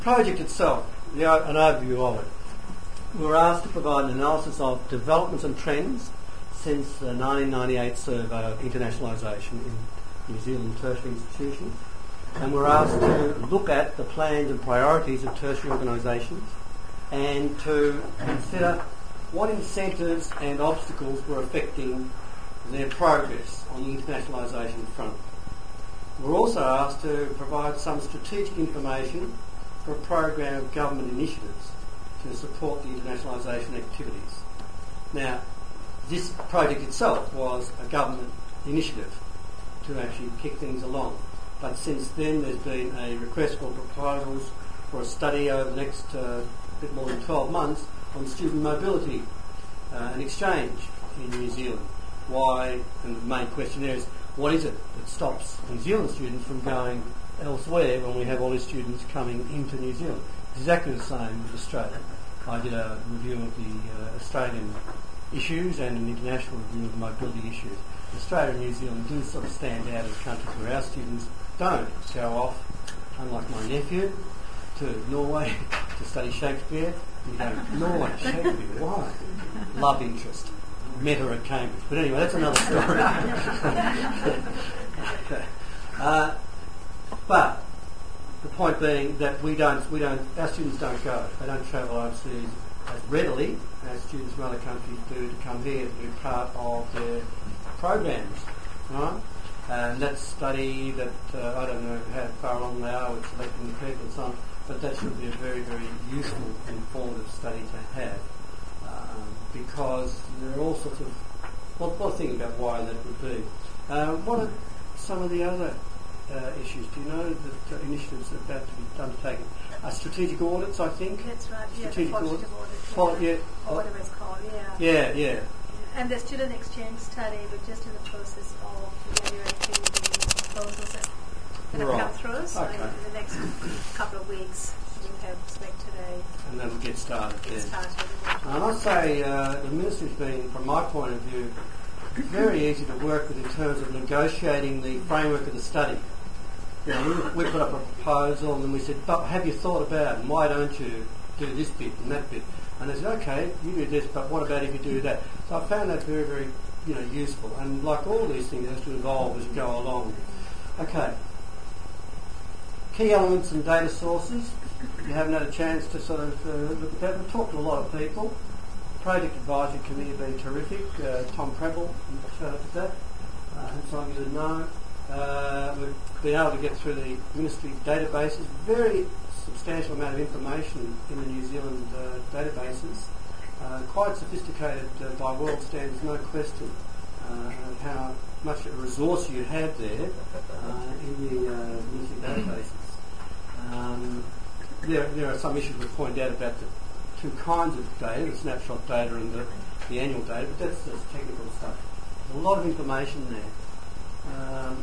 Project itself, an overview of it. We were asked to provide an analysis of developments and trends since the 1998 survey of internationalisation in New Zealand tertiary institutions, and we're asked to look at the plans and priorities of tertiary organisations and to consider what incentives and obstacles were affecting their progress on the internationalisation front. We're also asked to provide some strategic information for a program of government initiatives to support the internationalisation activities. Now, this project itself was a government initiative to actually kick things along. But since then, there's been a request for proposals for a study over the next bit more than 12 months on student mobility and exchange in New Zealand. Why, and the main question there is, what is it that stops New Zealand students from going elsewhere when we have all these students coming into New Zealand? Exactly the same with Australia. I did a review of the Australian issues and an international review of mobility issues. Australia and New Zealand do sort of stand out as countries where our students don't go off, unlike my nephew, to Norway to study Shakespeare. You go, Norway, Shakespeare, why? Love interest. Met her at Cambridge. But anyway, that's another story. But the point being that our students don't go. They don't travel overseas as readily as students from other countries do to come here to be part of their programs, right? And that study that, I don't know how far along they are with selecting the people and so on, but that should be a very, very useful, informative study to have, because there are all sorts of, well, think about why that would be. What are some of the other issues? Do you know that initiatives are about to be undertaken? Strategic audits, I think. That's right. Strategic audits. Or whatever it's called. Yeah. And the student exchange study, we're just in the process of evaluating the proposals that have come through. So in the next couple of weeks, we'll have select today. And then we'll get started. And I'd say the Ministry's been, from my point of view, very easy to work with in terms of negotiating the framework of the study. You know, we put up a proposal and we said, but have you thought about it, and why don't you do this bit and that bit? And they said, okay, you do this, but what about if you do that? So I found that very, very useful. And like all these things, it has to evolve as you go along. Okay. Key elements and data sources. You haven't had a chance to sort of look at that. We've talked to a lot of people. Project Advisory Committee have been terrific. Tom Preble, shout out to that. Some of you that know. We've been able to get through the ministry databases. Very substantial amount of information in the New Zealand databases. Quite sophisticated by world standards, no question, of how much a resource you have there in the ministry databases. There are some issues we point out about the two kinds of data, the snapshot data and the annual data, but that's just technical stuff. There's a lot of information there.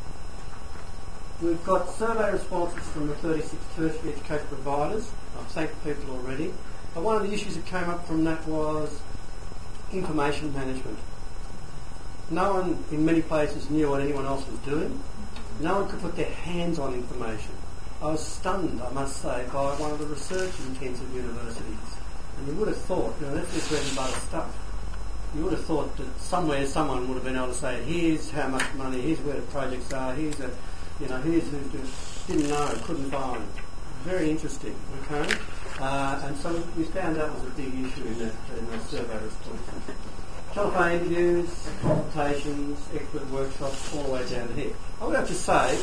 We've got survey responses from the 36 tertiary education providers. I've thanked people already. But one of the issues that came up from that was information management. No one in many places knew what anyone else was doing. No one could put their hands on information. I was stunned, I must say, by one of the research-intensive universities. And you would have thought, that's just bread and butter stuff. You would have thought that somewhere someone would have been able to say, here's how much money, here's where the projects are, here's who's doing. Didn't know, couldn't find. Very interesting, okay? And so we found that was a big issue in that survey response. Telephone interviews, consultations, expert workshops, all the way down here. I would have to say,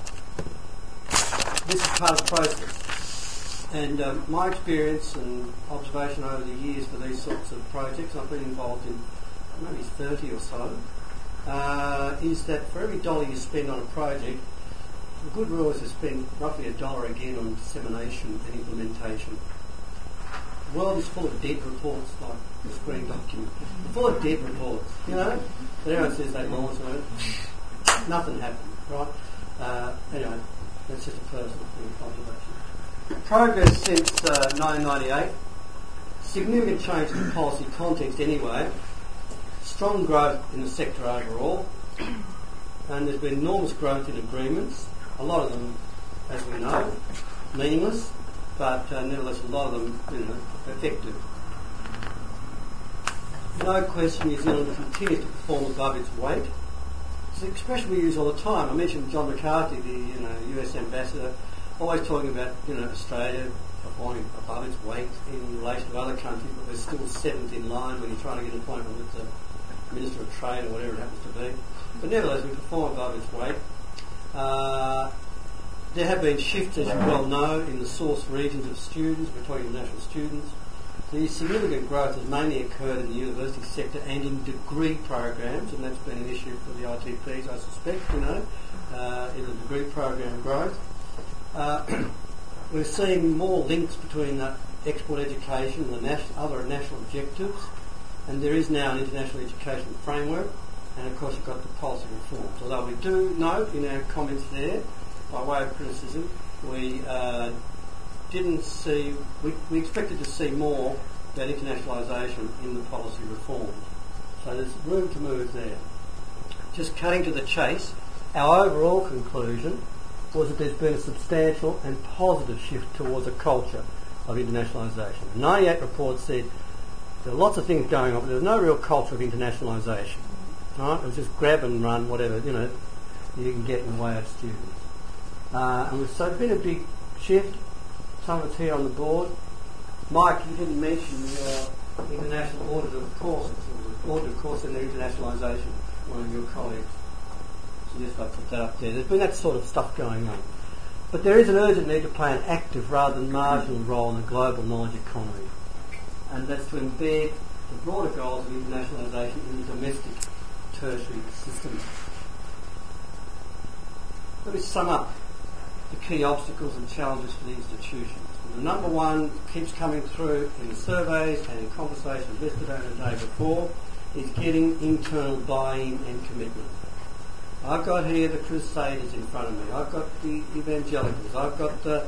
this is part of the process. And my experience and observation over the years for these sorts of projects, I've been involved in maybe 30 or so, is that for every dollar you spend on a project, the good rule is to spend roughly $1 again on dissemination and implementation. The world is full of dead reports, like the screen document. Full of dead reports, But everyone says they launched it. Nothing happened, right? Anyway, that's just a personal thing, observation. Progress since 1998. Significant change in the policy context anyway. Strong growth in the sector overall. And there's been enormous growth in agreements. A lot of them, as we know, meaningless. but nevertheless a lot of them, effective. No question New Zealand continues to perform above its weight. It's an expression we use all the time. I mentioned John McCarthy, the US ambassador, always talking about Australia performing above its weight in relation to other countries, but we're still seventh in line when you're trying to get an appointment with the Minister of Trade or whatever it happens to be. But nevertheless, we perform above its weight. There have been shifts, as you well know, in the source regions of students. We're talking international students. The significant growth has mainly occurred in the university sector and in degree programs, and that's been an issue for the ITPs, I suspect, in the degree program growth. We're seeing more links between the export education and the other national objectives, and there is now an international education framework, and of course you've got the policy reforms. Although we do note in our comments there, by way of criticism, we expected to see more about internationalisation in the policy reforms. So there's room to move there. Just cutting to the chase, our overall conclusion was that there's been a substantial and positive shift towards a culture of internationalisation. The 98 report said there are lots of things going on, but there's no real culture of internationalisation. Right? It was just grab and run, whatever, you can get in the way of students. And so it's been a big shift. Some of it's here on the board. Mike, you didn't mention your international audit of courses, or audit of course in the internationalisation, one of your colleagues. So just I put that up there. There's been that sort of stuff going on. But there is an urgent need to play an active rather than marginal role in the global knowledge economy. And that's to embed the broader goals of internationalisation in the domestic tertiary system. Let me sum up the key obstacles and challenges for the institutions. And the number one keeps coming through in the surveys and in conversations yesterday and the day before is getting internal buy-in and commitment. I've got here the crusaders in front of me. I've got the evangelicals. I've got the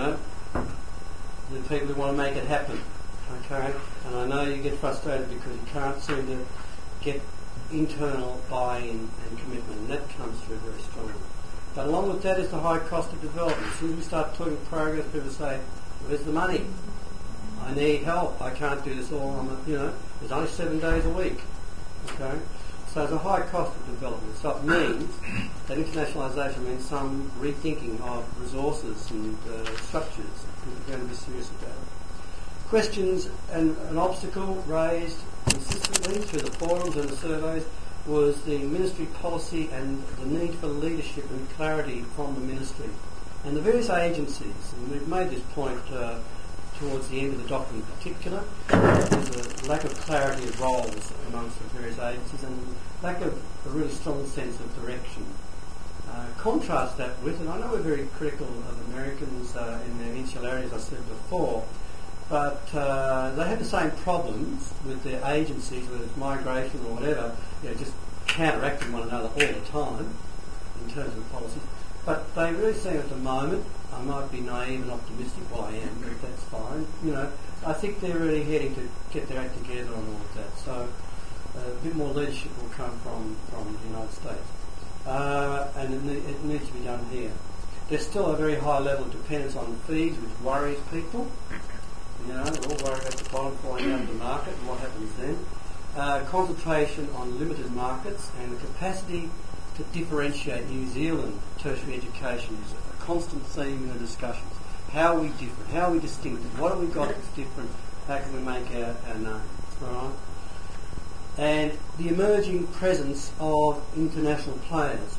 people who want to make it happen. Okay? And I know you get frustrated because you can't seem to get internal buy-in and commitment, and that comes through very strongly. But along with that is the high cost of development. As soon as we start talking progress, people say, where's the money? I need help. I can't do this all on there's only 7 days a week. Okay? So there's a high cost of development. So it means that internationalisation means some rethinking of resources and structures if we're going to be serious about it. Questions and an obstacle raised consistently through the forums and the surveys was the ministry policy and the need for leadership and clarity from the ministry. And the various agencies, and we've made this point towards the end of the document in particular, there's a lack of clarity of roles amongst the various agencies and lack of a really strong sense of direction. Contrast that with, and I know we're very critical of Americans in their insularity, as I said before, but they have the same problems with their agencies, whether it's migration or whatever, just counteracting one another all the time in terms of policy. But they really seem at the moment, I might be naive and optimistic, well I am, but that's fine, I think they're really heading to get their act together on all of that. So a bit more leadership will come from the United States. And it needs to be done here. There's still a very high level of dependence on fees, which worries people. We're all worried about the bottom falling out of the market and what happens then. Concentration on limited markets and the capacity to differentiate New Zealand tertiary education is a constant theme in the discussions. How are we different? How are we distinctive? What have we got that's different? How can we make our name? All right? And the emerging presence of international players.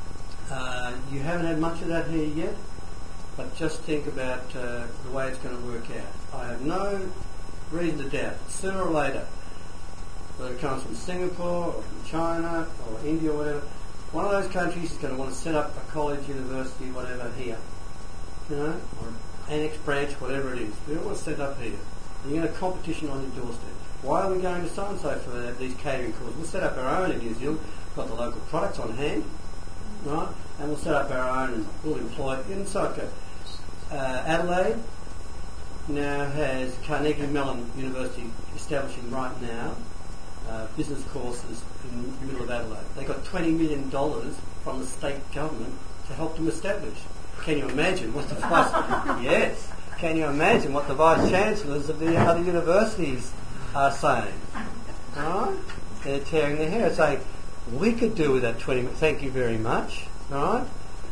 You haven't had much of that here yet, but just think about the way it's going to work out. I have no reason to doubt, sooner or later, whether it comes from Singapore or from China or India or whatever, one of those countries is going to want to set up a college, university, whatever here, or an annex branch, whatever it is. We don't want to set it up here. And you're going to competition on your doorstep. Why are we going to so-and-so for these catering courses? We'll set up our own in New Zealand. We've got the local products on hand, right? And we'll set up our own and we'll employ it. And so it goes. Adelaide now has Carnegie Mellon University establishing right now business courses in the middle of Adelaide. They got $20 million from the state government to help them establish. Can you imagine what the fuss? Yes. can you imagine what the vice-chancellors of the other universities are saying? Right? They're tearing their hair, saying, we could do with that 20 minutes, thank you very much. Right?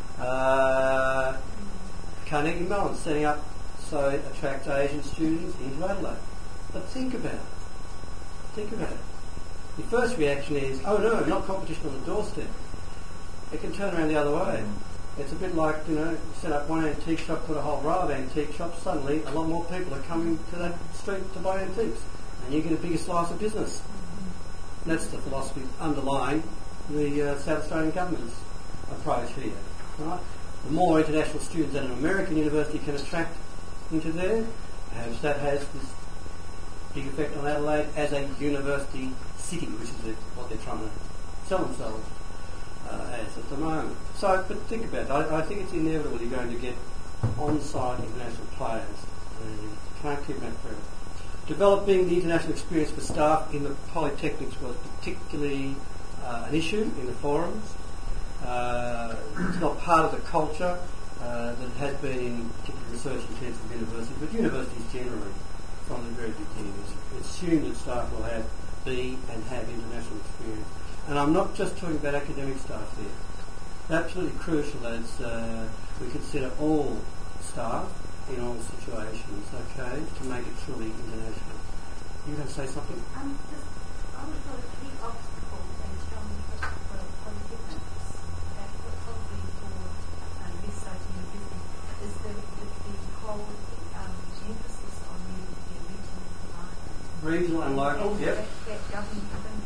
Carnegie Mellon setting up so it attracts Asian students into Adelaide. But think about it. Think about it. The first reaction is, oh no, not competition on the doorstep. It can turn around the other way. It's a bit like, set up one antique shop, put a whole row of antique shops, suddenly a lot more people are coming to that street to buy antiques. And you get a bigger slice of business. And that's the philosophy underlying the South Australian government's approach here. Right? The more international students that an American university can attract into there, that has this big effect on Adelaide as a university city, which is what they're trying to sell themselves as at the moment. So, but think about it. I think it's inevitable you're going to get on-site international players. You can't keep that forever. Developing the international experience for staff in the polytechnics was particularly an issue in the forums. It's not part of the culture that has been in particularly research-intensive universities, but universities generally, from the very beginning, it's assumed that staff will have international experience. And I'm not just talking about academic staff here. It's absolutely crucial that we consider all staff in all situations, okay, to make it truly international. You going to say something? I would thought a key obstacle in strong for polytechnics that probably for research and everything is the whole emphasis on the regional environment. Regional and local, yep. That government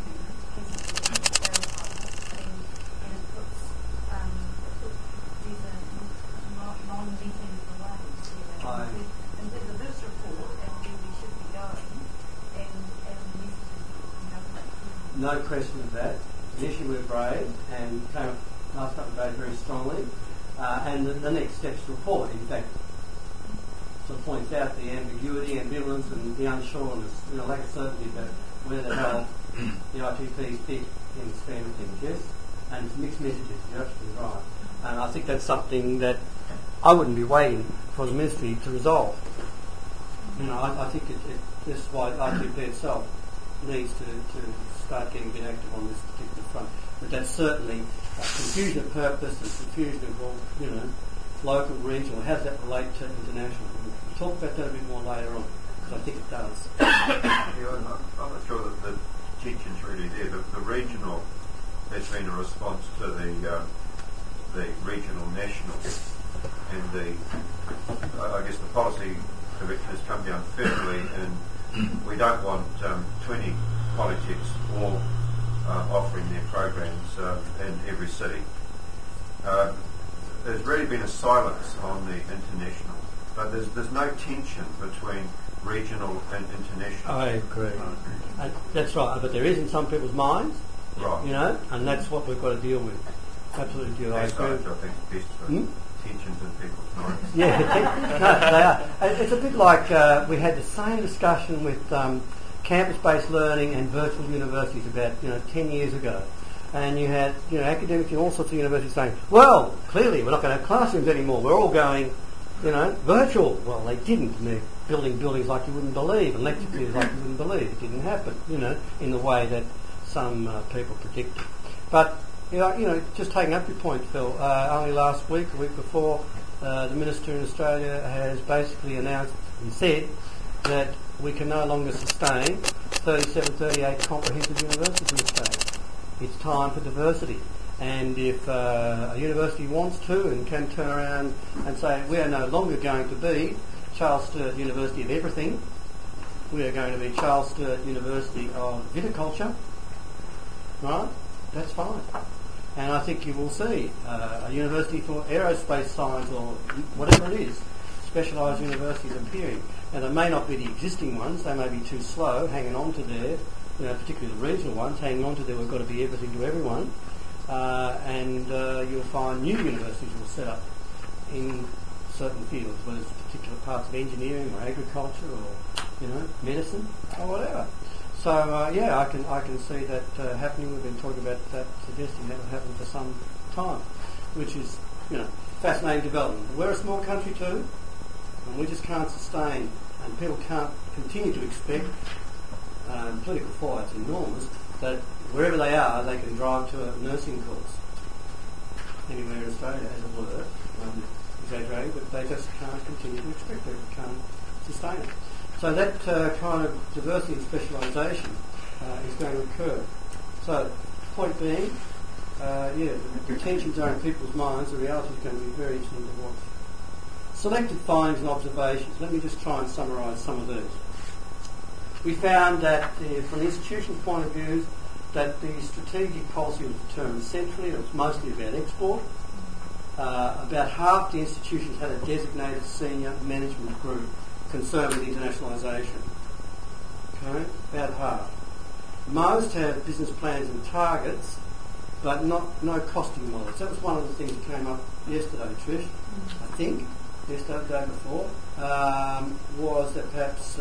no question of that. Initially we were brave and came up last couple of days very strongly. And the next step's report, in fact, sort of points out the ambiguity, ambivalence and the unsureness, lack of certainty about where the hell the ITPs fit in the scheme of things, yes? And it's mixed messages, you're absolutely right. And I think that's something that I wouldn't be waiting for the ministry to resolve. I think this is why ITP itself needs to start getting a bit active on this particular front. But that's certainly a confusion of purpose and confusion of local, regional. How does that relate to international? We'll talk about that a bit more later on, because I think it does. I'm not sure that the tension's really there. The regional has been a response to the regional national, and I guess the policy direction has come down firmly, and we don't want 20 politics all offering their programs in every city. There's really been a silence on the international, but there's no tension between regional and international. I agree. That's right, but there is in some people's minds, right? And that's what we've got to deal with. Absolutely deal. I agree. I think it's best for tensions in people's minds. Yeah, no, they are. It's a bit like we had the same discussion with campus-based learning and virtual universities about 10 years ago. And you had academics in all sorts of universities saying, well, clearly we're not going to have classrooms anymore. We're all going, virtual. Well, they didn't. And they're building buildings like you wouldn't believe and lecture theatres like you wouldn't believe. It didn't happen, in the way that some people predicted. But, just taking up your point, Phil, only last week, a week before, the Minister in Australia has basically announced and said that we can no longer sustain 37, 38 comprehensive universities in Australia. It's time for diversity. And if a university wants to and can turn around and say, we are no longer going to be Charles Sturt University of everything, we are going to be Charles Sturt University of viticulture, right? That's fine. And I think you will see a university for aerospace science or whatever it is, specialised universities appearing. Now, they may not be the existing ones. They may be too slow, hanging on to their, particularly the regional ones, hanging on to their, we've got to be everything to everyone. And you'll find new universities will set up in certain fields, whether it's particular parts of engineering or agriculture or, medicine or whatever. So, I can see that happening. We've been talking about that, suggesting that will happen for some time, which is, fascinating development. We're a small country too. And we just can't sustain, and people can't continue to expect, political fights enormous, that wherever they are, they can drive to a nursing course. Anywhere in Australia, as it were, exaggerating, but they just can't continue to expect it, can't sustain it. So that kind of diversity and specialisation is going to occur. So, point being, the tensions are in people's minds, the reality is going to be very interesting to watch. Selected findings and observations. Let me just try and summarise some of these. We found that from the institution's point of view, that the strategic policy was determined centrally. It was mostly about export. About half the institutions had a designated senior management group concerned with internationalisation. Okay, about half. Most have business plans and targets, but no costing models. That was one of the things that came up yesterday, Trish, I think, yesterday, the day before, was that perhaps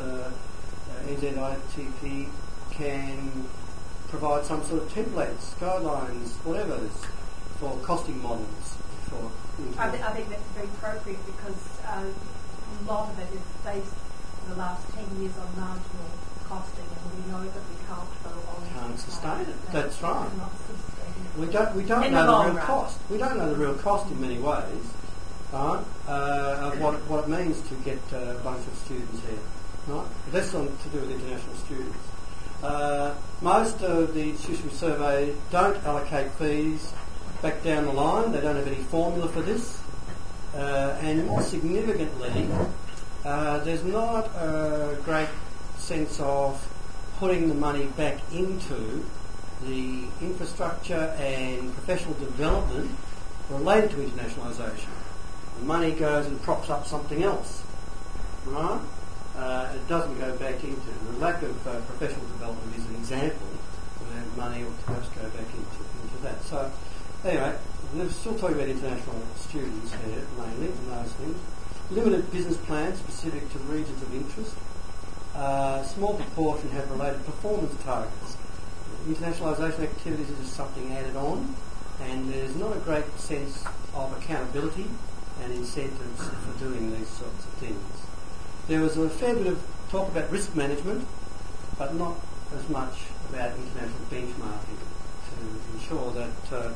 NZITP can provide some sort of templates, guidelines, whatever it is, for costing models. I think that's very appropriate because a lot of it is based for the last 10 years on marginal costing, and we know that we can't go on. Can't sustain it. That's right. Not sustainable. We don't know the real cost. We don't know the real cost in many ways, right? Of what it means to get a bunch of students here, right? That's to do with international students. Most of the institutions we survey don't allocate fees back down the line. They don't have any formula for this. And more significantly, there's not a great sense of putting the money back into the infrastructure and professional development related to internationalisation. The money goes and props up something else, right? It doesn't go back into it. The lack of professional development is an example where money ought to perhaps go back into that. So, anyway, we're still talking about international students here, mainly, and those things. Limited business plans specific to regions of interest. Small proportion have related performance targets. Internationalisation activities is just something added on, and there's not a great sense of accountability and incentives for doing these sorts of things. There was a fair bit of talk about risk management, but not as much about international benchmarking to ensure that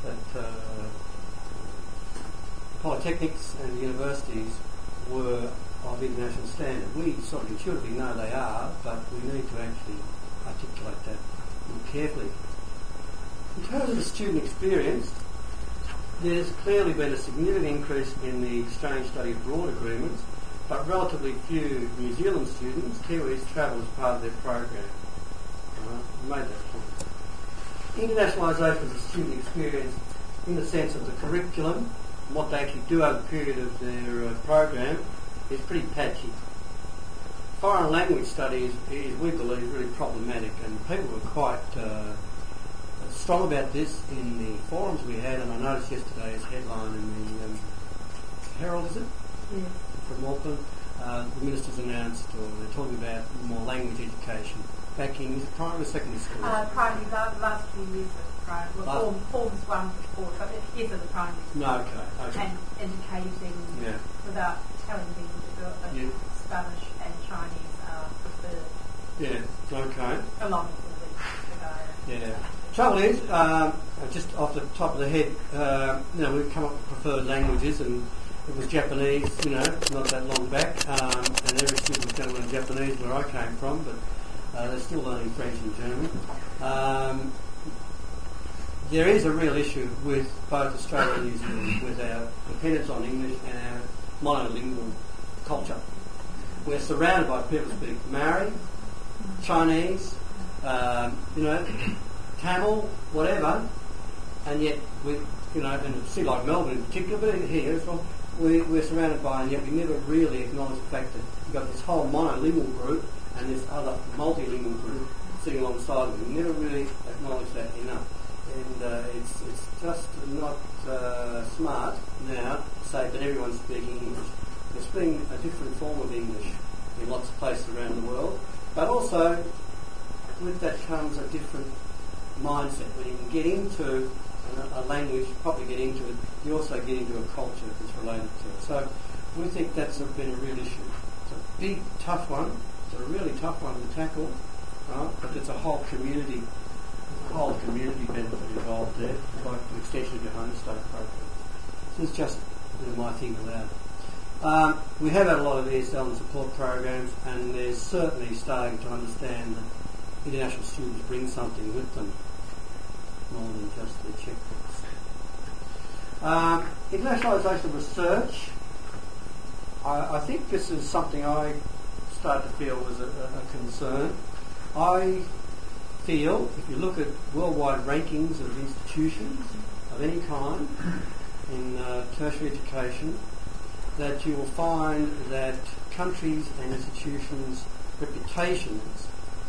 polytechnics and universities were of international standard. We sort of intuitively know they are, but we need to actually articulate that more carefully. In terms of the student experience, there's clearly been a significant increase in the exchange study abroad agreements, but relatively few New Zealand students, Kiwis, travel as part of their program. I made that point. Internationalisation is a student experience in the sense of the curriculum and what they actually do over the period of their program is pretty patchy. Foreign language studies is, we believe, really problematic, and people were quite strong about this in the forums we had, and I noticed yesterday's headline in the Herald, is it? Yeah. From Auckland. The ministers announced, or they're talking about more language education back in primary or secondary school? Primary, last few years of primary. Well, forms 1 to 4, so it is at the primary school. No, okay. And indicating, without telling people to do it, that Spanish and Chinese are preferred. Yeah, okay. Along with the Yeah. Trouble is, just off the top of the head, we've come up with preferred languages, and it was Japanese, not that long back, and every student was going to learn Japanese where I came from, but they're still learning French and German. There is a real issue with both Australia and New Zealand with our dependence on English and our monolingual culture. We're surrounded by people who speak Maori, Chinese, Tamil, whatever, and yet in a city like Melbourne in particular, but here as well, we're surrounded by, and yet we never really acknowledge the fact that you've got this whole monolingual group and this other multilingual group sitting alongside them. We never really acknowledge that enough. And it's just not smart now to say that everyone's speaking English. They're speaking a different form of English in lots of places around the world, but also with that comes a different mindset. When you can get into a language, probably get into it, you also get into a culture that's related to it. So we think that's been a real issue. It's a big, tough one. It's a really tough one to tackle, right? But it's a whole community benefit involved there, like the extension of your home state program. So it's just my thing aloud. We have had a lot of ESL and support programs, and they're certainly starting to understand that international students bring something with them, more than just their checkbooks. Internationalisation of research. I think this is something I start to feel was a concern. I feel, if you look at worldwide rankings of institutions of any kind in tertiary education, that you will find that countries and institutions' reputations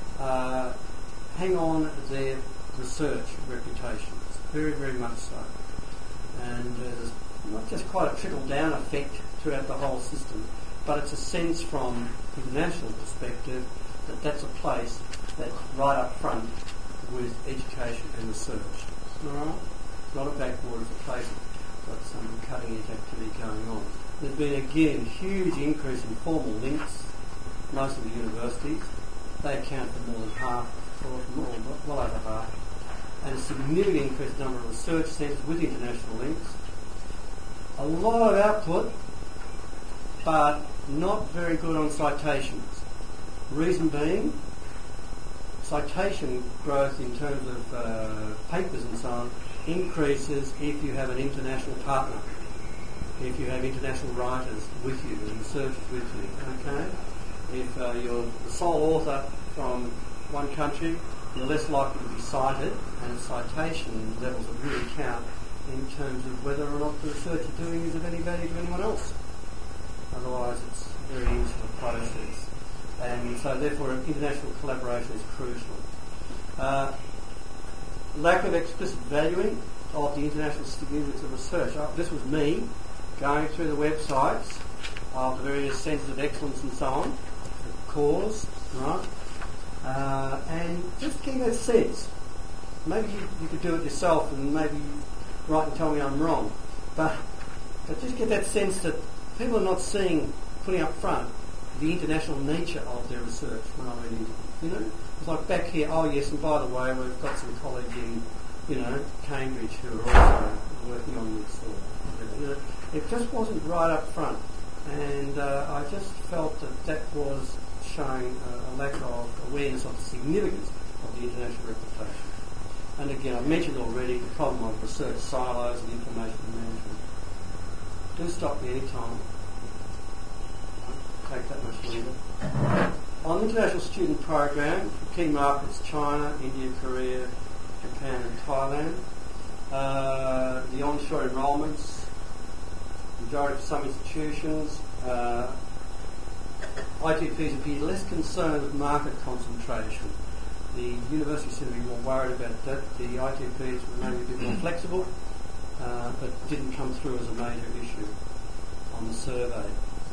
hang on their research reputations, very, very much so. And there's not just quite a trickle-down effect throughout the whole system, but it's a sense from the international perspective that that's a place that's right up front with education and research. Alright? Not a backboard, it's a place that's got some cutting-edge activity going on. There's been, again, huge increase in formal links, most of the universities. They account for more than half, or well over half. And a significantly increased number of research centres with international links. A lot of output, but not very good on citations. Reason being, citation growth in terms of papers and so on increases if you have an international partner, if you have international writers with you and researchers with you, okay? If you're the sole author from one country, you're less likely to be cited, and citation levels will really count in terms of whether or not the research you're doing is of any value to anyone else. Otherwise, it's a very insular process. And so, therefore, international collaboration is crucial. Lack of explicit valuing of the international significance of research. This was me going through the websites of the various centres of excellence and so on, the cause, right? And just getting a sense. Maybe you could do it yourself and maybe write and tell me I'm wrong. But just get that sense that people are not putting up front the international nature of their research when I read into it. You know? It's like back here, oh yes, and by the way, we've got some colleagues in, Cambridge who are also working on this. Or, it just wasn't right up front. And I just felt that was showing a lack of awareness of the significance of the international reputation. And again, I've mentioned already the problem of research silos and information management. Do stop me any time. Take that much longer. On the international student program, key markets China, India, Korea, Japan and Thailand. The onshore enrolments, majority of some institutions, ITPs appear less concerned with market concentration. The universities seem to be more worried about that. The ITPs were maybe a bit more flexible, but didn't come through as a major issue on the survey.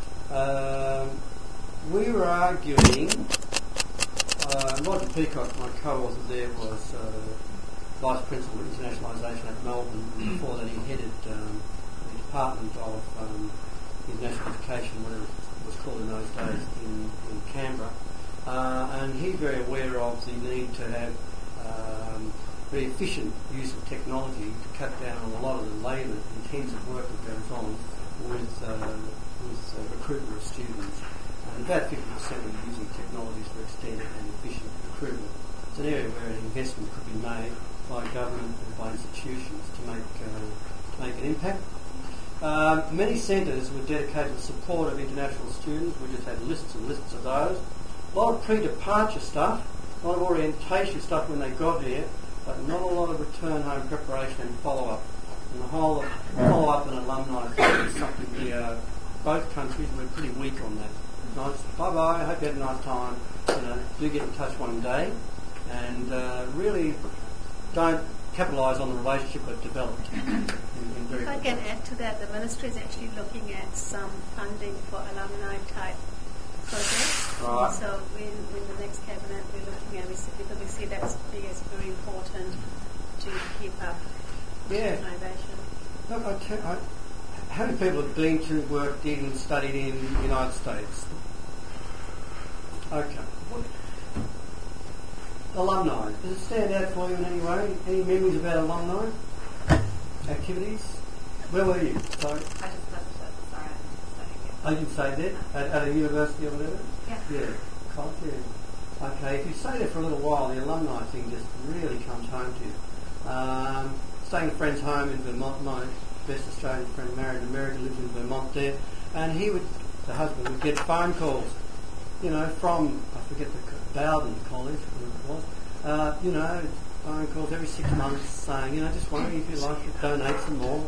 We were arguing, Roger Peacock, my co-author there, was Vice Principal of Internationalisation at Melbourne. Before that he headed the Department of International Education, whatever it was called in those days, in Canberra. And he's very aware of the need to have very efficient use of technology to cut down on a lot of the labour-intensive work that goes on with recruitment of students. And about 50% are using technologies for extended and efficient recruitment. It's an area where an investment could be made by government and by institutions to make an impact. Many centres were dedicated to the support of international students. We just had lists and lists of those. A lot of pre-departure stuff, a lot of orientation stuff when they got here, but not a lot of return home preparation and follow-up. And the whole follow-up and alumni thing is something both countries were pretty weak on that. Nice, bye-bye, I hope you had a nice time. Do get in touch one day. And really don't capitalise on the relationship but develop it. If I can add to that, the ministry is actually looking at some funding for alumni-type projects. Right. So in the next cabinet, we're looking at it because we see that as very important to keep up yeah. organisation. Look, how many people have been to, worked in, studied in the United States? Okay. Alumni. Does it stand out for you in any way? Any memories about alumni activities? Where were you? Sorry. I just visited. Sorry, I didn't study yet. Oh, you didn't say that? At a university or whatever? Yeah. Yeah. College, yeah. Okay, if you stay there for a little while, the alumni thing just really comes home to you. Staying at a friend's home in Vermont, my best Australian friend married in America, lives in Vermont there, and the husband would get phone calls, from, I forget Bowden College, whatever it was, phone calls every 6 months saying, just wondering if you'd like to donate some more.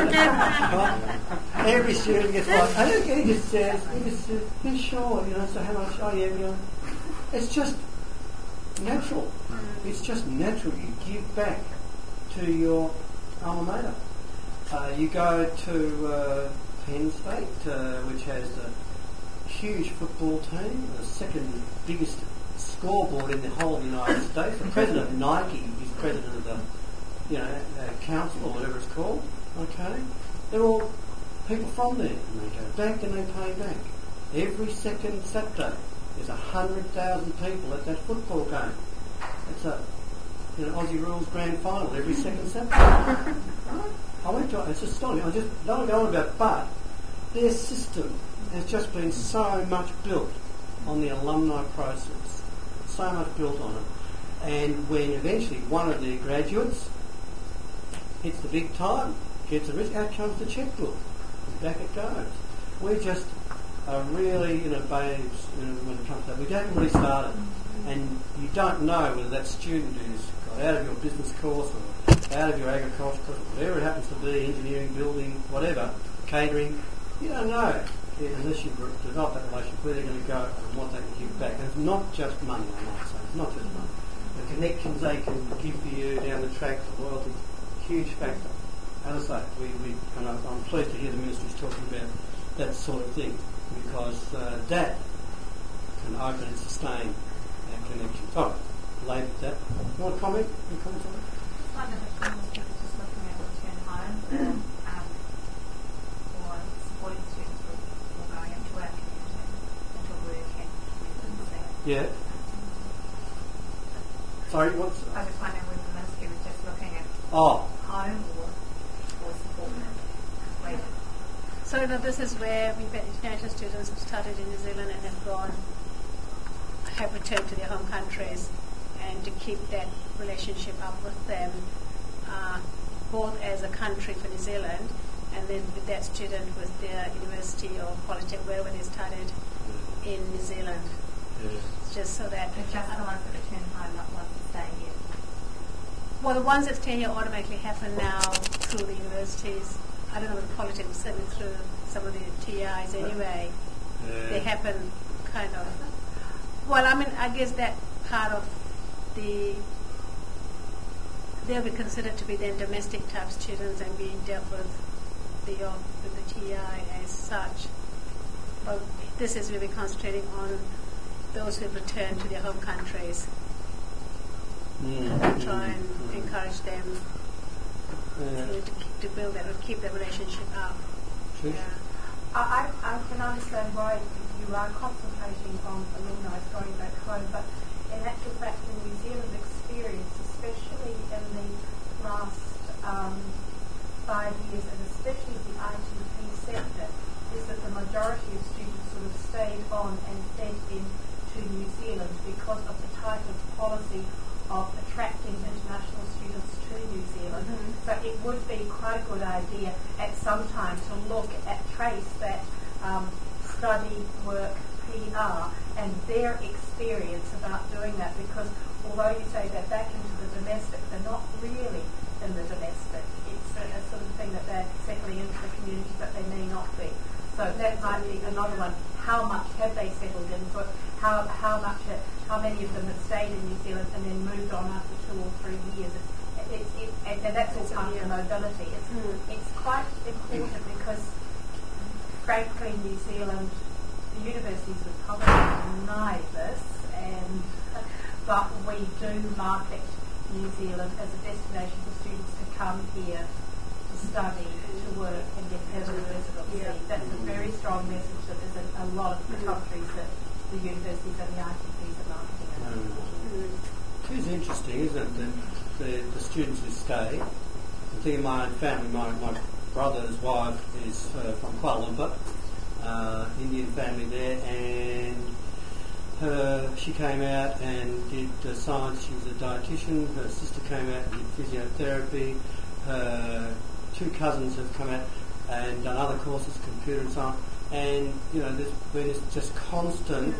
Every student gets he just says, yeah, sure, so how much? Oh, yeah, It's just natural. It's just natural. You give back to your alma mater. You go to Penn State, which has a huge football team, the second biggest scoreboard in the whole of the United States. The president of Nike is president of the council or whatever it's called. Okay, they're all people from there, and they go back and they pay back. Every second Saturday, there's 100,000 people at that football game. It's a Aussie Rules Grand Final every second Saturday. Right? I went to it. It's astonishing. I just don't go on about it, but their system has just been so much built on the alumni process, so much built on it. And when eventually one of their graduates hits the big time, gets a risk, out comes the checkbook, and back it goes. We're just really, babes when it comes to that. We haven't really started. And you don't know whether that student who's got out of your business course or out of your agriculture course, whatever it happens to be, engineering, building, whatever, catering, you don't know unless you've developed that relationship where they're going to go and what they can give back. And it's not just money, I might say. It's not just money. The connections they can give for you down the track, the loyalty, huge factor. As I say, and I'm pleased to hear the ministers talking about that sort of thing because that can open and sustain our connection. Oh, later that. You want to comment? Any comments on that? I know that students just looking at return home or supporting students or going into our community, into work and things. Yeah. Sorry, what's... I just wondering whether the ministry was just looking at home or support later. So this is where we've had international students who started in New Zealand and have returned to their home countries, and to keep that relationship up with them, both as a country for New Zealand, and then with that student with their university or polytechnic, wherever they studied in New Zealand. Yeah. Just so that... But just the ones that return home, not ones that stay here. Well, the ones that stay here automatically happen now through the universities. I don't know if the polytechnic, certainly through some of the TIs anyway. Yeah. They happen kind of... Well, I guess that part of they'll be considered to be then domestic type students and being dealt with the TI as such. But this is really concentrating on those who have returned to their home countries. Try and encourage them to build that, or keep that relationship up. Sure. Yeah. I can understand why you are concentrating on alumni going back home, but in actual fact, the New Zealand experience, especially in the last 5 years, and especially the ITP sector, is that the majority of students sort of stayed on and fed into New Zealand because of the type of policy of attracting international students to New Zealand. Mm-hmm. So it would be quite a good idea at some time to look at trace that study, work, PR, and their experience about doing that, because although you say they're back into the domestic, they're not really in the domestic. It's a sort of thing that they're settling into the community, but they may not be. So that might be another one. How much have they settled in? How many of them have stayed in New Zealand and then moved on after 2 or 3 years? And that's all part of the mobility. It's quite important because, frankly, New Zealand, the universities would probably deny this, but we do market New Zealand as a destination for students to come here to study, to work and get permanent residency. Yeah. That's a very strong message that there's a lot of the countries that the universities and the ITPs are marketing at. It is interesting, isn't it, that the students who stay. I think of my own family, my brother's wife is from Kuala Lumpur, Indian family there, and she came out and did science. She was a dietitian. Her sister came out and did physiotherapy. Her two cousins have come out and done other courses, computer and so on. And, you know, there's been this just constant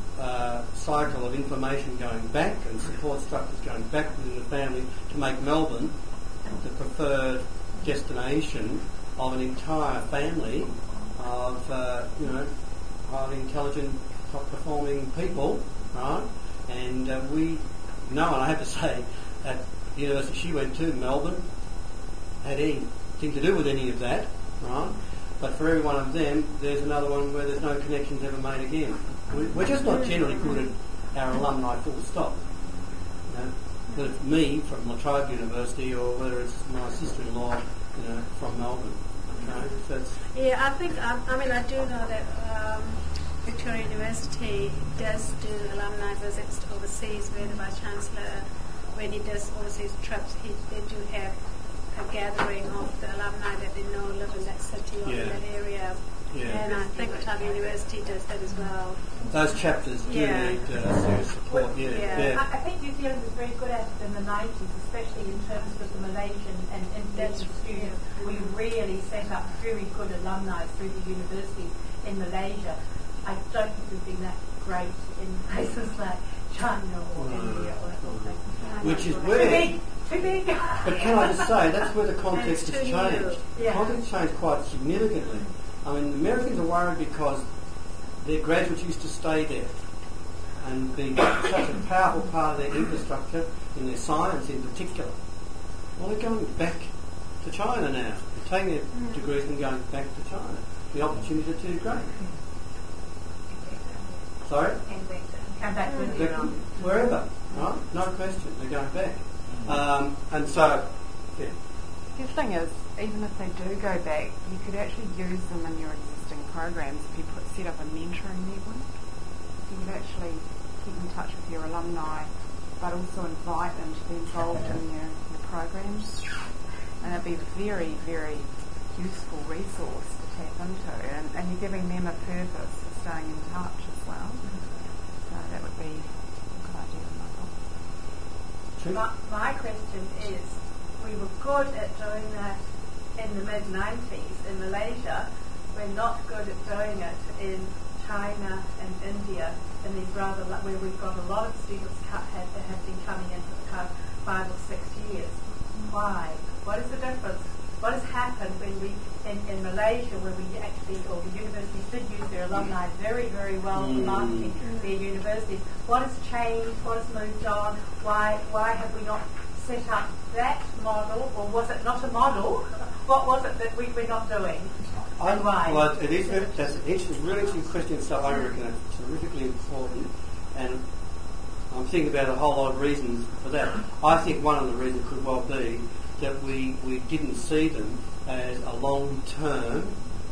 cycle of information going back and support structures going back within the family to make Melbourne the preferred destination of an entire family of, highly intelligent, top-performing people, right? And we know, and I have to say, at the university she went to, Melbourne, had anything to do with any of that, right? But for every one of them, there's another one where there's no connections ever made again. We're just not generally good at our alumni full stop. You know, whether it's me from La Trobe University or whether it's my sister-in-law, from Melbourne. Okay, so it's Yeah, I think, I do know that Victoria University does do alumni visits to overseas, where the Vice-Chancellor, when he does overseas trips, they do have a gathering of the alumni that they know live in that city or in that area. Yeah. And I think Otago University does that as well. those chapters do need serious support. I think New Zealand was very good at it in the 90s, especially in terms of the Malaysian and Indonesian students. We really set up very good alumni through the universities in Malaysia. I don't think we've been that great in places like China or India or Which is where... Too big. But can I just say, that's where the context has changed. The Yeah. context changed quite significantly. I mean, the Americans are worried because their graduates used to stay there and be such a powerful part of their infrastructure in their science in particular. Well, they're going back to China now. They're taking their degrees and going back to China. The opportunities are too great. Sorry? And back with They're wherever, right? No question. They're going back. And so, yeah. The thing is, even if they do go back, you could actually use them in your existing programs if you set up a mentoring network. You would actually keep in touch with your alumni, but also invite them to be involved in your programs. And it'd be a very, very useful resource to tap into. And you're giving them a purpose of staying in touch as well. So that would be a good idea in my book. My question is, we were good at doing that in the mid-90s in Malaysia. We're not good at doing it in China and India, in these rather where we've got a lot of students that have been coming in for the past 5 or 6 years. Why? What is the difference? What has happened when we, in Malaysia, where we actually, or the universities did use their alumni very, very well for marketing their universities? What has changed? What has moved on? Why have we not set up that model, or was it not a model? What was it that we were not doing? And why? Well, that's an really interesting question, so I reckon it's terrifically important, and I'm thinking about a whole lot of reasons for that. I think one of the reasons could well be that we didn't see them as a long-term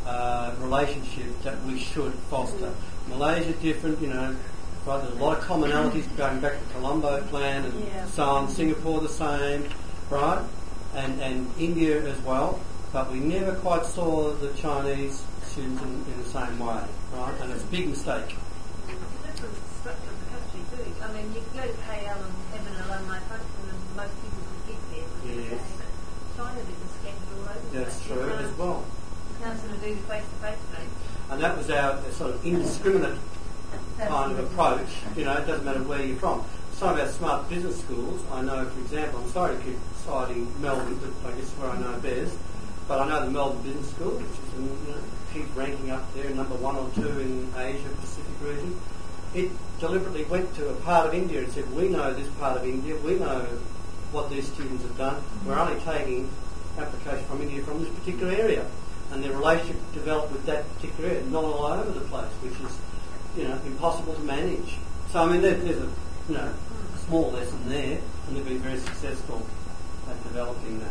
relationship that we should foster. Malaysia different, right, there's a lot of commonalities going back to the Colombo Plan and so on. Singapore the same, right? And India as well. But we never quite saw the Chinese students in the same way, right? And it's a big mistake. Different structure of the country too. I mean, you can go to KL and have an alumni function and most people can get there. Yes. China there's a scattered all over. That's true as well. You can't sort of do the face-to-face thing. And that was our sort of indiscriminate kind of approach. It doesn't matter where you're from. Some of our smart business schools, I know, for example, I'm sorry to keep citing Melbourne, but I guess where I know best, but I know the Melbourne Business School, which is keep ranking up there, number 1 or 2 in Asia Pacific region. It deliberately went to a part of India and said, we know this part of India, we know what these students have done, we're only taking applications from India from this particular area. And their relationship developed with that particular area, not all over the place, which is impossible to manage. So, I mean, there's a small lesson there, and they've been very successful at developing that.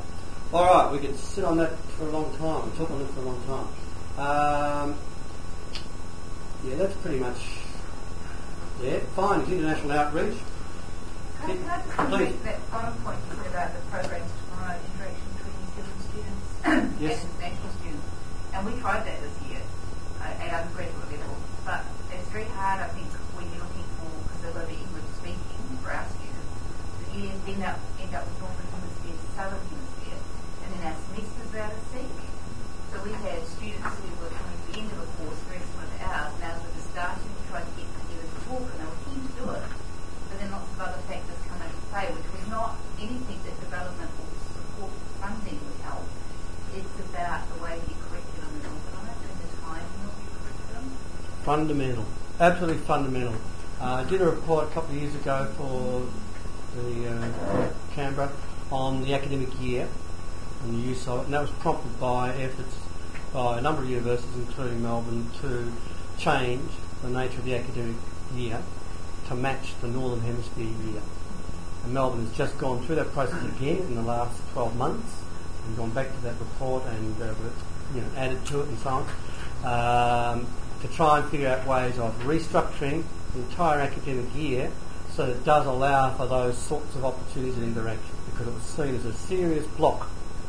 All right, we could sit on that for a long time and talk on it for a long time. Yeah, that's pretty much. Yeah, fine. It's international outreach. Can I just Please. make that final point you said about the programs to promote interaction between New Zealand students Yes. and international students? And we tried that this year at undergraduate level, but it's very hard, I think, when you're looking for, because they're going to be English speaking for our students, that you end up with Northern Hemisphere, Southern Hemisphere, and then our semesters are out of sync. So we had students who were coming to the end of a course very similar to ours, now with the starting to try to get together to talk, and they were keen to do it. But then lots of other factors come into play, which was not anything that development or support funding would help. It's about the way the curriculum is organised and the timing of your curriculum. Fundamental, absolutely fundamental. I did a report a couple of years ago for the Canberra on the academic year and the use of it, and that was prompted by efforts by a number of universities, including Melbourne, to change the nature of the academic year to match the Northern Hemisphere year. And Melbourne has just gone through that process again in the last 12 months and gone back to that report and added to it and so on, to try and figure out ways of restructuring the entire academic year so that it does allow for those sorts of opportunities and interaction, because it was seen as a serious block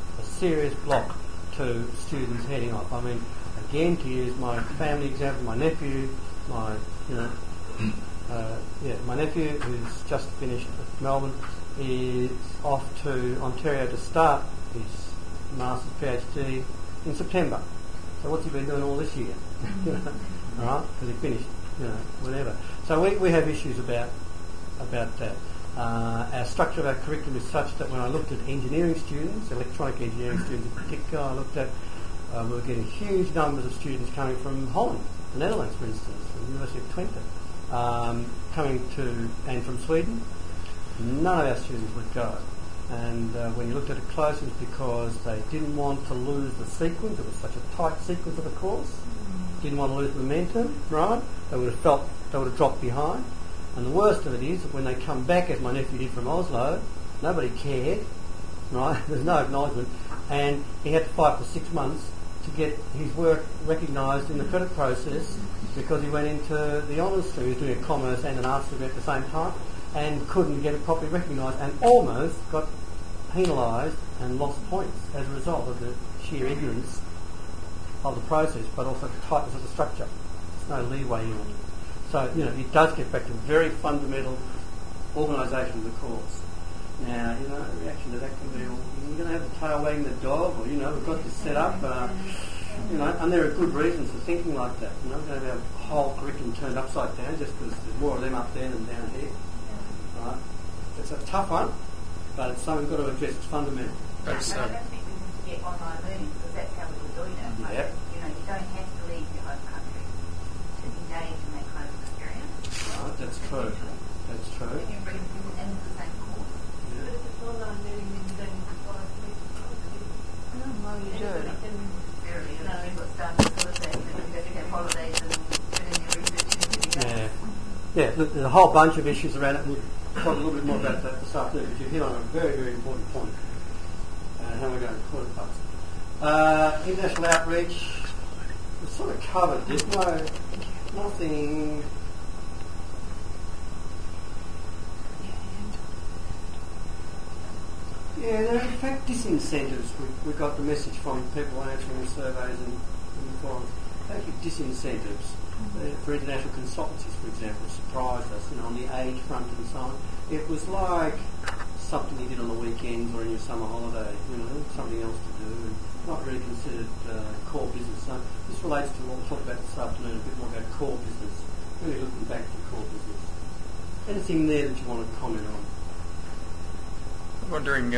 to students heading off. I mean, again, to use my family example, my nephew, my nephew who's just finished at Melbourne is off to Ontario to start his master's PhD in September. So what's he been doing all this year? All right, because he finished, whatever. So we have issues about that. Our structure of our curriculum is such that when I looked at engineering students, electronic engineering students in particular, I looked at we were getting huge numbers of students coming from Holland, the Netherlands, for instance, from the University of Twente, and from Sweden. None of our students would go. And when you looked at it closely, it was because they didn't want to lose the sequence. It was such a tight sequence of the course. Didn't want to lose momentum, right? They would have dropped behind. And the worst of it is that when they come back, as my nephew did from Oslo, nobody cared, right? There's no acknowledgement. And he had to fight for 6 months to get his work recognised in the credit process because he went into the honours stream. He was doing a commerce and an arts degree at the same time and couldn't get it properly recognised and almost got penalised and lost points as a result of the sheer ignorance of the process, but also the tightness of the structure. There's no leeway in it. So, it does get back to very fundamental organisation of the course. Now, the reaction to that can be, you're going to have the tail wagging the dog, or, we've got this set up, and there are good reasons for thinking like that. We're going to have a whole curriculum turned upside down just because there's more of them up there than down here. Right? It's a tough one, but it's something we've got to address. It's fundamental. I don't think we need to get online learning because that's how we were doing it. Yeah. You don't have to leave your home country to engage in that kind of experience. Right, that's true. That's true. You can bring them in the same course. But if it's online learning, then you don't need to follow the Well, you do. Necessarily, you've got staff facilitators and you go to have holidays and put in your research and everything else. Yeah, look, there's a whole bunch of issues around it. We'll talk a little bit more about that this afternoon, but you hit on a very, very important point. How we're going to put it up. International outreach, we've sort of covered. There's nothing. Yeah, there are in fact disincentives. We got the message from people answering the surveys and the forums. Actually, disincentives for international consultancies, for example, surprised us. On the age front and so on. It was like something you did on the weekends or in your summer holiday. Something else to do, and not really considered core business. So this relates to what we'll talk about this afternoon. A bit more about core business. Really looking back to core business. Anything there that you want to comment on? I'm wondering,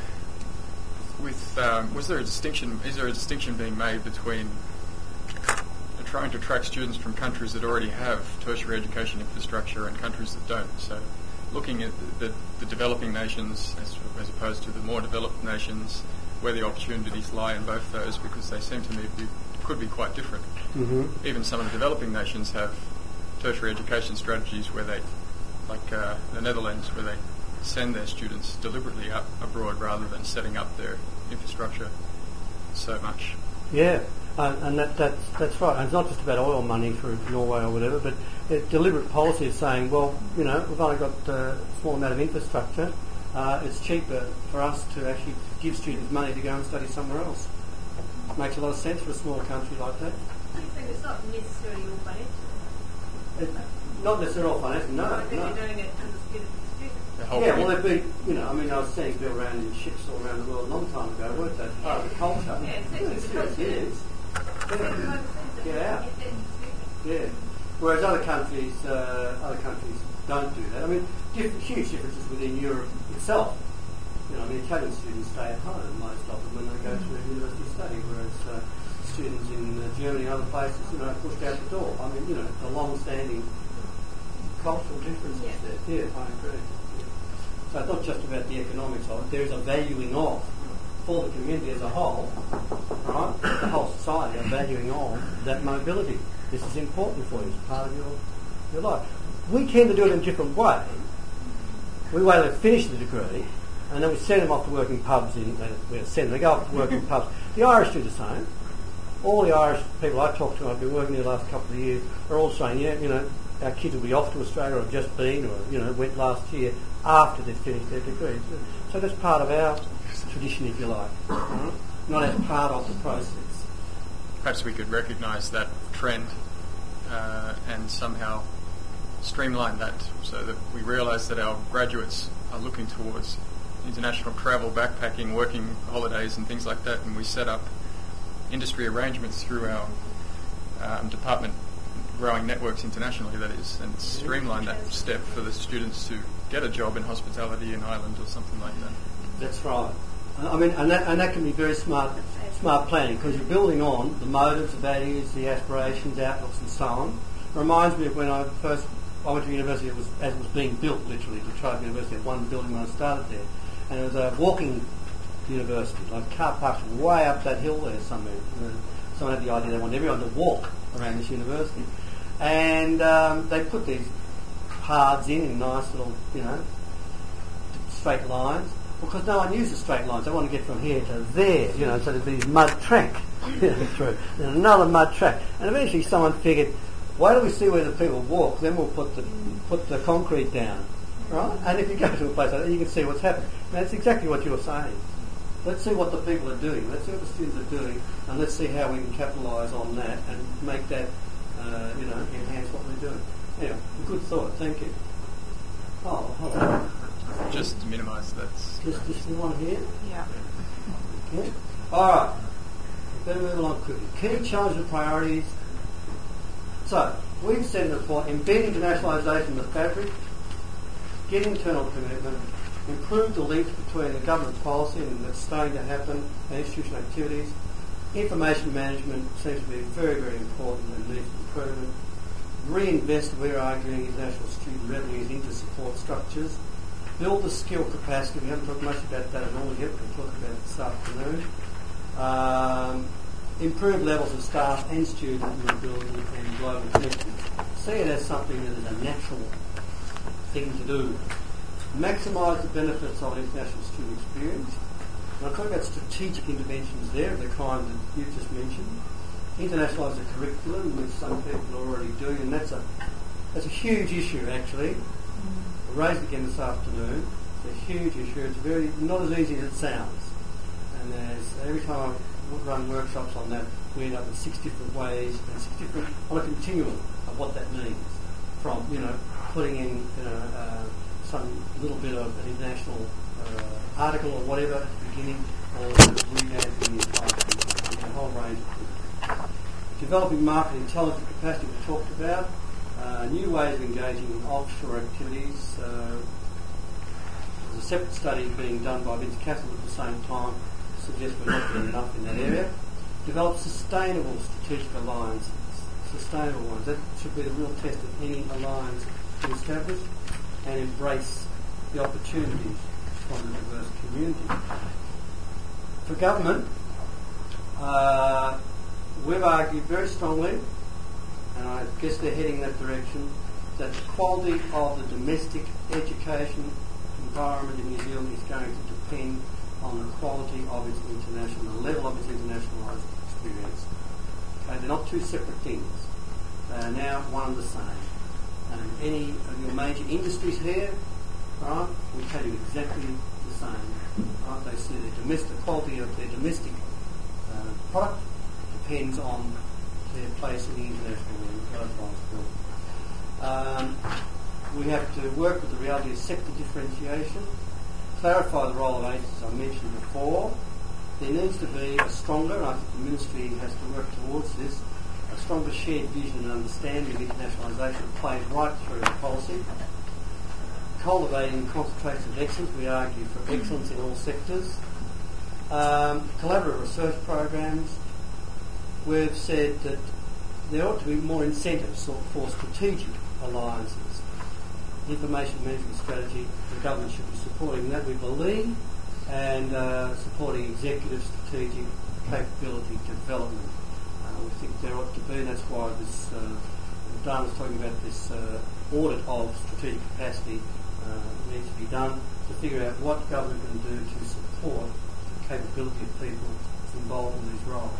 is there a distinction being made between trying to attract students from countries that already have tertiary education infrastructure and countries that don't? So looking at the developing nations as opposed to the more developed nations, where the opportunities lie in both those, because they seem to me could be quite different. Mm-hmm. Even some of the developing nations have tertiary education strategies where they, like the Netherlands, where they send their students deliberately up abroad rather than setting up their infrastructure so much. Yeah, and that's right. And it's not just about oil money for Norway or whatever, but deliberate policy is saying, well, you know, we've only got a small amount of infrastructure. It's cheaper for us to actually give students money to go and study somewhere else. Makes a lot of sense for a small country like that. It's not necessarily all financial. Not necessarily all financial, no. I think you're doing it for the benefit of the students. Yeah, well, they've been, you know, I mean, I was seeing people around in ships all around the world a long time ago, weren't they? Part of the culture. Yeah, exactly. It is. Yeah. Get out. Yeah. Whereas other countries don't do that. I mean, huge differences within Europe itself. You know, I mean, Italian students stay at home, most of them, when they go to university study, whereas students in Germany and other places, you know, are pushed out the door. I mean, you know, the long-standing cultural differences there. Yeah, I agree. Yeah. So it's not just about the economics of it. There is a valuing of, for the community as a whole, right? The whole society, a valuing of that mobility. This is important for you. It's part of your life. We tend to do it in a different way. We wait till they finish the degree, and then we send them off to work in pubs. They go off to work in pubs. The Irish do the same. All the Irish people I talk to, I've been working there the last couple of years, are all saying, yeah, you know, our kids will be off to Australia or have just been, or, you know, went last year after they've finished their degrees. So that's part of our tradition, if you like, right? Not as part of the process. Perhaps we could recognise that trend and somehow streamline that so that we realise that our graduates are looking towards international travel, backpacking, working holidays and things like that, and we set up industry arrangements through our department, growing networks internationally, that is, and streamline that step for the students to get a job in hospitality in Ireland or something like that. That's right. I mean, and that can be very smart planning, because you're building on the motives, the values, the aspirations, outlooks, and so on. It reminds me of when I went to university. As it was being built, literally, to try university at one building when I started there, and it was a walking university, like car parks way up that hill there somewhere. Someone had the idea they wanted everyone to walk around this university, and they put these paths in nice little, you know, straight lines. Because no one uses straight lines. They want to get from here to there, you know, so there'd be this mud track through, and another mud track. And eventually someone figured, why don't we see where the people walk, then we'll put the concrete down, right? And if you go to a place like that, you can see what's happening. And that's exactly what you're saying. Let's see what the people are doing. Let's see what the students are doing, and let's see how we can capitalise on that and make that, you know, enhance what we're doing. Yeah, good thought. Thank you. Oh, hold on. Just to minimise that. Just this one here? Yeah. Okay. Alright. Better move along quickly. Key challenges and priorities. So, we've said before, embed internationalisation in the fabric, get internal commitment, improve the links between the government policy and that's starting to happen and institutional activities. Information management seems to be very, very important and needs improvement. Reinvest, we're arguing, international student revenues into support structures. Build the skill capacity. We haven't talked much about that at all yet. We'll talk about it this afternoon. Improve levels of staff and student mobility and global connection. See it as something that is a natural thing to do. Maximise the benefits of international student experience. And I'll talk about strategic interventions there, the kind that you've just mentioned. Internationalise the curriculum, which some people are already doing, and that's a huge issue actually. We'll raise it again this afternoon. It's a huge issue. It's not as easy as it sounds. And every time I run workshops on that, we end up with 6 different ways and 6 different on a continuum of what that means. From, you know, putting in, you know, some little bit of an international article or whatever at the beginning, or revamping the entire thing, a whole range of things. Developing market intelligence capacity we talked about. New ways of engaging in offshore activities. There's a separate study being done by Vince Castle at the same time to suggest we're not doing enough in that area. Develop sustainable strategic alliances. Sustainable ones. That should be the real test of any alliance to establish, and embrace the opportunities from the diverse community. For government, we've argued very strongly, and I guess they're heading in that direction, that the quality of the domestic education environment in New Zealand is going to depend on the quality of its international, the level of its internationalised experience. Okay, they're not two separate things. They are now one and the same. And any of your major industries here, right, will tell you exactly the same. Right? They see the quality of their domestic product depends on their place in the international globalised world. We have to work with the reality of sector differentiation, clarify the role of agencies I mentioned before. There needs to be a stronger, and I think the Ministry has to work towards this, a stronger shared vision and understanding of internationalisation that plays right through the policy. Cultivating concentrations of excellence, we argue for excellence in all sectors. Collaborative research programs. We've said that there ought to be more incentives for strategic alliances. Information management strategy, the government should be supporting that, we believe, and supporting executive strategic capability development. We think there ought to be, and that's why this, Dan was talking about this audit of strategic capacity needs to be done to figure out what government can do to support the capability of people involved in these roles.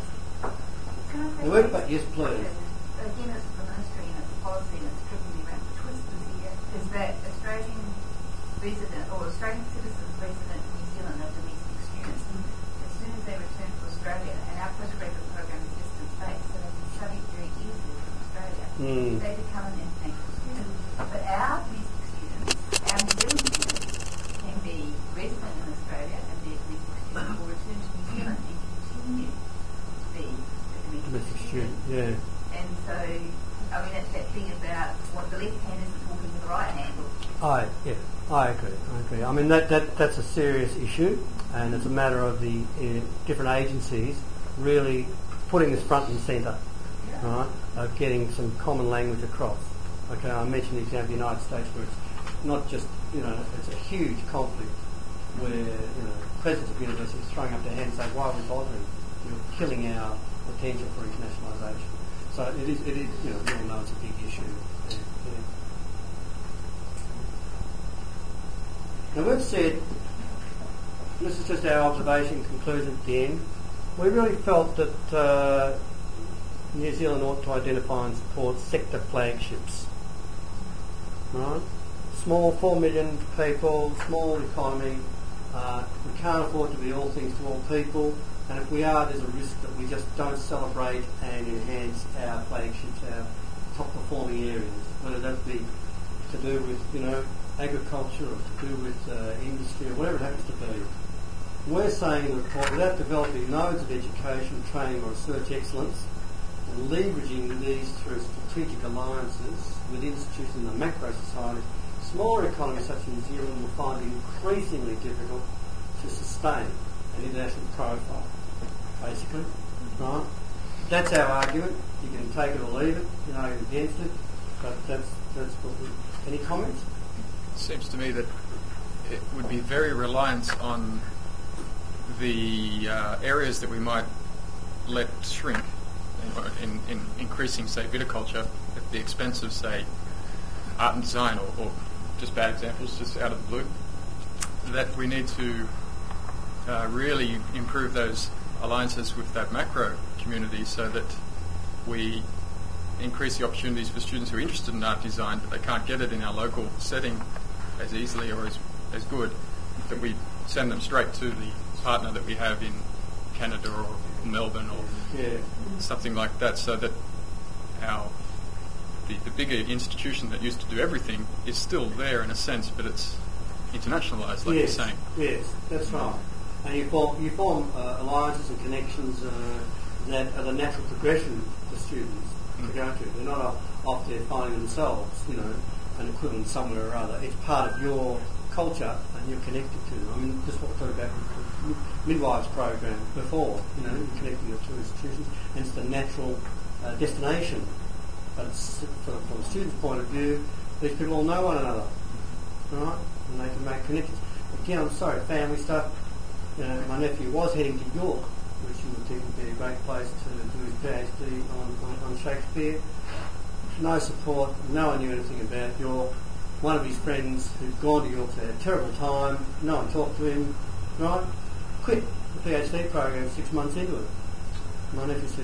Yes, please. Again, it's the Ministry and its policy and it's tripping me around the twisters here, is that Australian resident or Australian citizens resident in New Zealand are domestic students. As soon as they return to Australia, and our postgraduate program is distance-based, so they can study very easily from Australia, they become an international student. But our domestic students, our New Zealand students, can be resident in Australia and be a domestic student or return to New Zealand and continue to be a domestic student. Yeah. And so, I mean, that's that thing about what the left hand isn't talking to the right hand. I agree. I mean, that's a serious issue, and it's a matter of the different agencies really putting this front and centre, right, of getting some common language across. Okay, I mentioned the example of the United States where it's not just, it's a huge conflict where, presidents of universities throwing up their hands and saying, why are we bothering? You're killing our potential for internationalisation. So it is, we all know it's a big issue. Yeah. Now we've said, this is just our observation, conclusion at the end, we really felt that New Zealand ought to identify and support sector flagships. Right? Small, 4 million people, small economy, we can't afford to be all things to all people. And if we are, there's a risk that we just don't celebrate and enhance our flagships, our top performing areas, whether that be to do with, agriculture or to do with industry or whatever it happens to be. We're saying in the report, without developing nodes of education, training or research excellence, and leveraging these through strategic alliances with institutions in the macro society, smaller economies such as New Zealand will find it increasingly difficult to sustain an international profile. Basically, right? That's our argument. You can take it or leave it. You can argue against it, but that's what we. Any comments? It seems to me that it would be very reliant on the areas that we might let shrink in increasing, say, viticulture at the expense of, say, art and design, or just bad examples, just out of the blue. That we need to really improve those alliances with that macro community so that we increase the opportunities for students who are interested in art design but they can't get it in our local setting as easily or as good, that we send them straight to the partner that we have in Canada or Melbourne or something like that, so that the bigger institution that used to do everything is still there in a sense, but it's internationalised, like you're saying. Yes, that's right. And you form alliances and connections that are the natural progression for students to go to. They're not off there finding themselves, an equivalent somewhere or other. It's part of your culture and you're connected to them. I mean, just what we talked about with the midwives program before, you're connecting the two institutions, and it's the natural destination. But from a student's point of view, these people all know one another, right? And they can make connections. Again, I'm sorry, family stuff. My nephew was heading to York, which you would think would be a great place to do his PhD on Shakespeare. No support, no one knew anything about York. one of his friends who'd gone to York had a terrible time, no one talked to him, right? Quit the PhD program 6 months into it. My nephew said,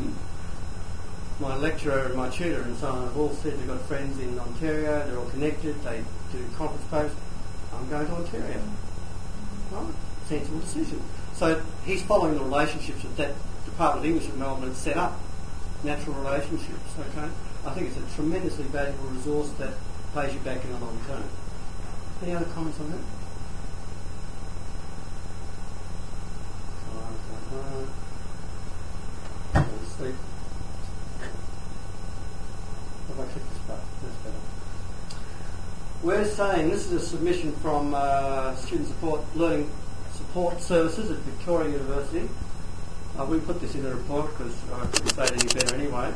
my lecturer and my tutor and so on have all said they've got friends in Ontario, they're all connected, they do conference posts. I'm going to Ontario. Right? Sensible decision. So he's following the relationships that Department of English at Melbourne had set up, natural relationships, okay? I think it's a tremendously valuable resource that pays you back in the long term. Any other comments on that? Sleep. If I click this button, that's better. We're saying this is a submission from Student Learning Support Services at Victoria University. We put this in the report because I couldn't say it any better anyway.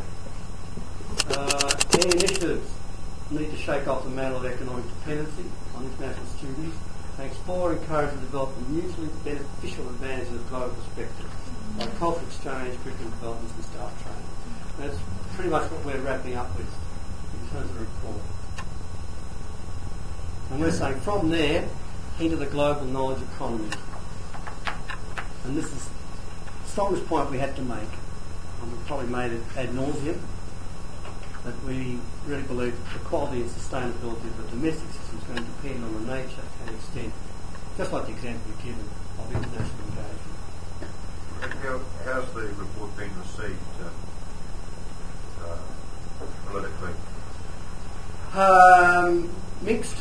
Any initiatives need to shake off the mantle of economic dependency on international students and explore, encourage and develop the mutually beneficial advantages of global perspective, like cultural exchange, curriculum developments and staff training. That's pretty much what we're wrapping up with in terms of the report. And we're saying from there into the global knowledge economy. And this is the strongest point we had to make. And we've probably made it ad nauseum, that we really believe the quality and sustainability of the domestic system is going to depend on the nature and extent, just like the example you've given of international engagement. How's the report been received politically? Mixed.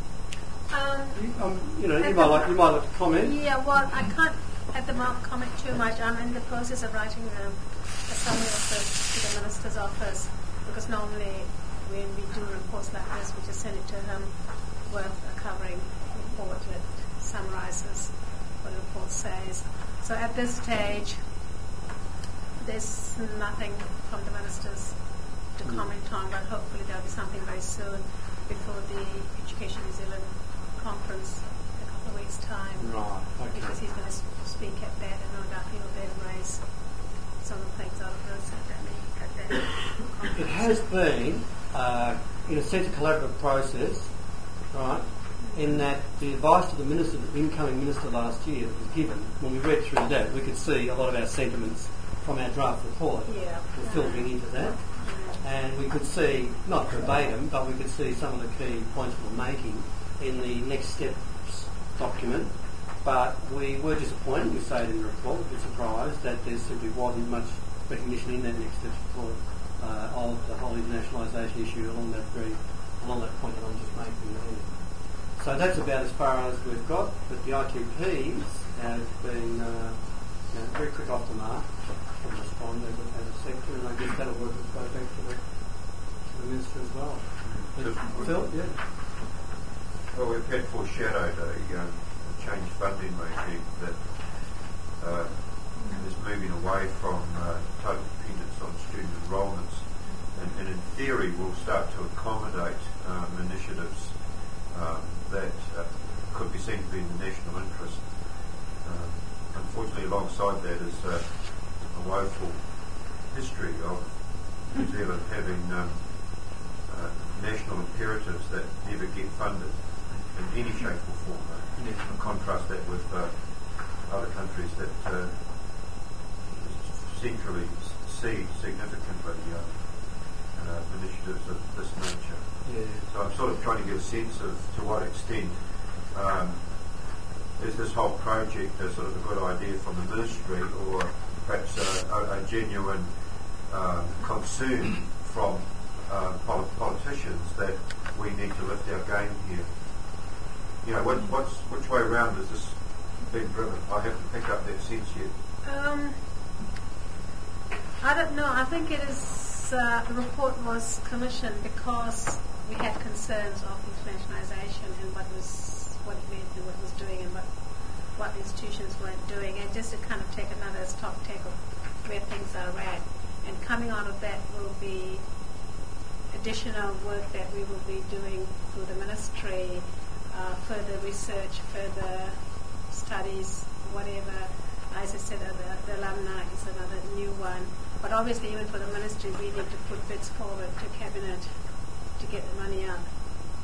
You might like to comment. Yeah, well, I can't at the moment comment too much. I'm in the process of writing a summary of this to the Minister's office, because normally when we do reports like this, we just send it to him with a covering report that summarizes what the report says. So at this stage, there's nothing from the Ministers to comment on, but hopefully there'll be something very soon before the Education New Zealand conference in a couple of weeks' time. Right, okay. Because he's going to speak at that, and no doubt he'll then raise some of the things out of this at that conference. It has been, in a sense, a collaborative process, right? In that the advice to the minister, the incoming minister last year that was given, when we read through that, we could see a lot of our sentiments from our draft report were filtering into that. And we could see, not verbatim, but we could see some of the key points we were making in the next steps document. But we were disappointed, we say it in the report, a bit surprised that there simply wasn't much recognition in that next steps report of the whole internationalisation issue along that point that I'm just making there. So that's about as far as we've got, but the IQPs have been very quick off the mark from responding as a sector, and I guess that'll work its way back to the Minister as well. Phil, yeah? Well, we've had foreshadowed a change funding regime that is moving away from total dependence on student enrolments, and in theory will start to accommodate initiatives that could be seen to be in the national interest. Unfortunately, alongside that is a woeful history of New Zealand having national imperatives that never get funded in any shape or form. And contrast that with other countries that centrally see significantly initiatives of this nature. Yeah. So I'm sort of trying to get a sense of to what extent is this whole project a sort of a good idea from the ministry, or perhaps a genuine concern from politicians that we need to lift our game here. You know, which way around is this being driven? I haven't picked up that sense yet. I don't know. I think it is the report was commissioned because we had concerns of internationalisation and what it meant and what it was doing and what institutions weren't doing, and just to kind of take another stock take of where things are at. And coming out of that will be additional work that we will be doing through the ministry, further research, further studies, whatever. As I said, the alumni is another new one. But obviously, even for the ministry, we need to put bids forward to Cabinet to get the money out to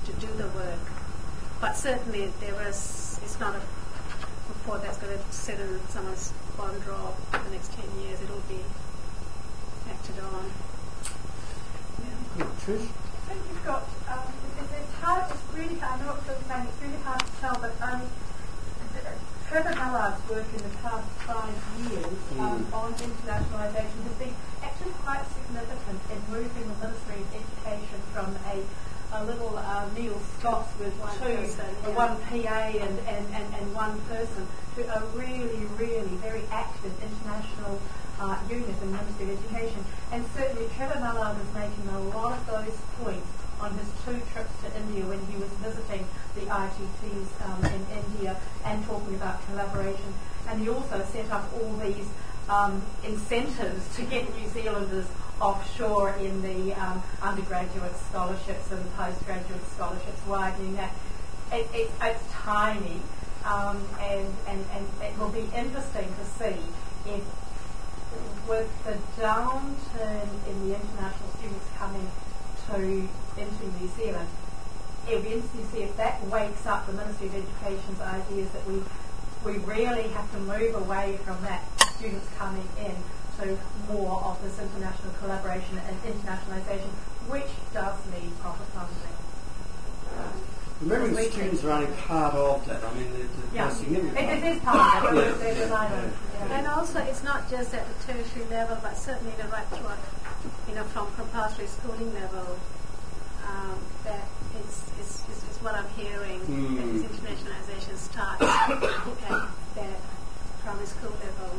to do the work. But certainly it's not a report that's going to sit in someone's bottom drawer for the next 10 years. It'll be acted on. Yeah, Trish? I think you've got, it's really hard, I know what you're saying, it's really hard to tell, but Trevor Mallard's work in the past 5 years on internationalisation has been actually quite significant in moving the Ministry of Education from a little Neil Scots with one PA and one person to a really, really very active international unit in the Ministry of Education. And certainly Trevor Mallard is making a lot of those points on his 2 trips to India when he was visiting the ITTs in India and talking about collaboration. And he also set up all these incentives to get New Zealanders offshore in the undergraduate scholarships and postgraduate scholarships, widening that. It's tiny, and it will be interesting to see if, with the downturn in the international students coming into New Zealand, it'll be interesting to see if that wakes up the Ministry of Education's ideas that we really have to move away from that students coming in to more of this international collaboration and internationalisation, which does need proper funding. Remembering the students are only part of that. I mean, they're significant. It is part of it. They're reliable. And also, it's not just at the tertiary level, but certainly the right through, from compulsory schooling level, that it's what I'm hearing, that this internationalisation starts at the primary school level.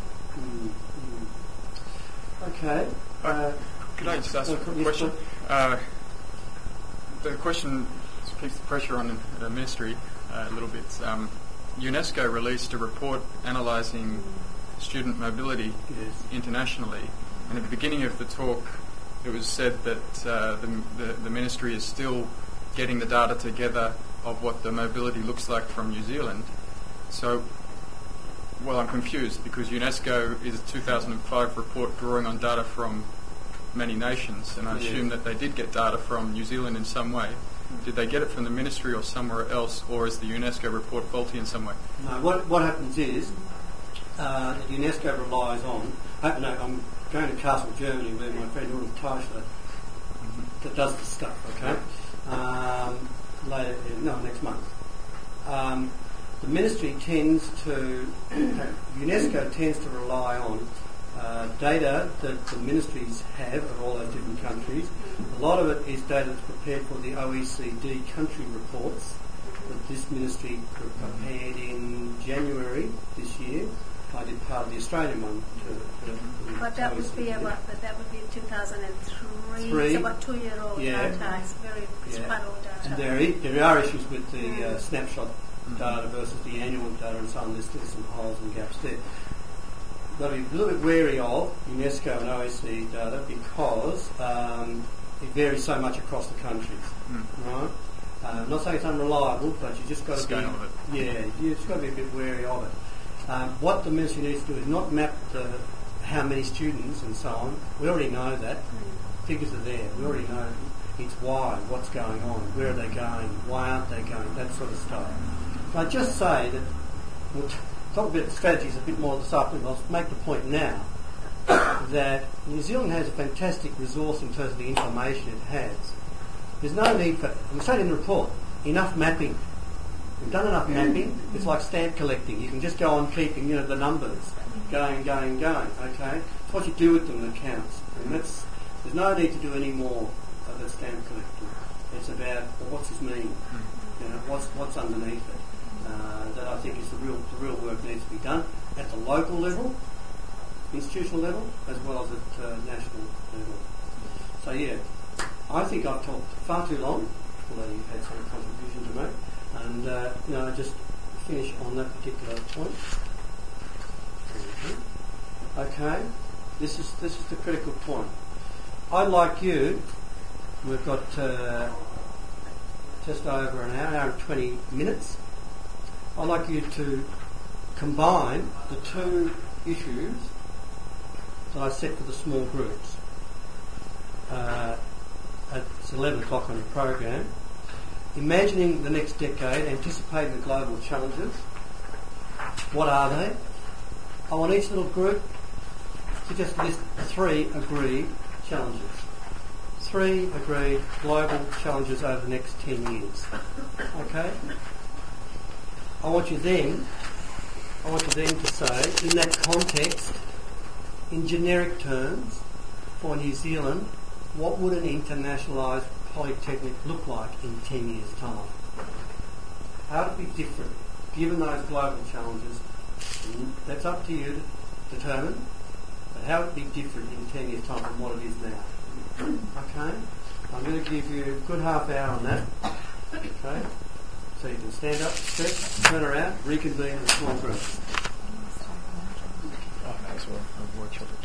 Okay. Could I just ask a question? The question keeps the pressure on the ministry a little bit. UNESCO released a report analysing student mobility internationally, and at the beginning of the talk it was said that the ministry is still getting the data together of what the mobility looks like from New Zealand. So, well, I'm confused because UNESCO is a 2005 report drawing on data from many nations, and I assume that they did get data from New Zealand in some way. Did they get it from the ministry or somewhere else, or is the UNESCO report faulty in some way? No, what happens is that UNESCO relies on... I'm going to Castle, Germany, where my friend Ulrich Teichler that does this stuff, okay? Next month. The ministry UNESCO tends to rely on data that the ministries have of all those different countries. A lot of it is data that's prepared for the OECD country reports that this ministry prepared in January this year. I did part of the Australian one. But that would be 2003. It's about 2-year-old data. It's quite old data. And there are issues with the snapshot data versus the annual data and so on. There's some holes and gaps there. Got to be a little bit wary of UNESCO and OECD data because it varies so much across the countries, right? I'm not saying it's unreliable, but you just got to you just got to be a bit wary of it. What the ministry needs to do is not map how many students and so on. We already know that. Figures are there. We already know it's why, what's going on, where are they going, why aren't they going, that sort of stuff. So I just say that we'll talk about strategies a bit more this afternoon. I'll make the point now that New Zealand has a fantastic resource in terms of the information it has. There's no need for, I'm saying in the report, enough mapping. We've done enough mapping. It's like stamp collecting. You can just go on keeping, the numbers going, okay? It's what you do with them that counts. And there's no need to do any more of the stamp collecting. It's about, what's this mean? What's underneath it? That I think is the real work needs to be done at the local level, institutional level, as well as at national level. So I think I've talked far too long, although you've had some contribution to make. And just finish on that particular point. Okay, this is the critical point. I'd like you. We've got just over an hour and 20 minutes. I'd like you to combine the 2 issues that I set for the small groups. It's 11 o'clock on the program. imagining the next decade, anticipating the global challenges. What are they? I want each little group to just list 3 agreed challenges. 3 agreed global challenges over the next 10 years. Okay? I want you then to say, in that context, in generic terms, for New Zealand, what would an internationalised polytechnic look like in 10 years' time? How would it be different, given those global challenges? That's up to you to determine, but how would it be different in 10 years' time from what it is now? Okay? I'm going to give you a good half hour on that. Okay? So you can stand up, stretch, turn around, reconvene in a small group. Oh, may as well. I'll watch it.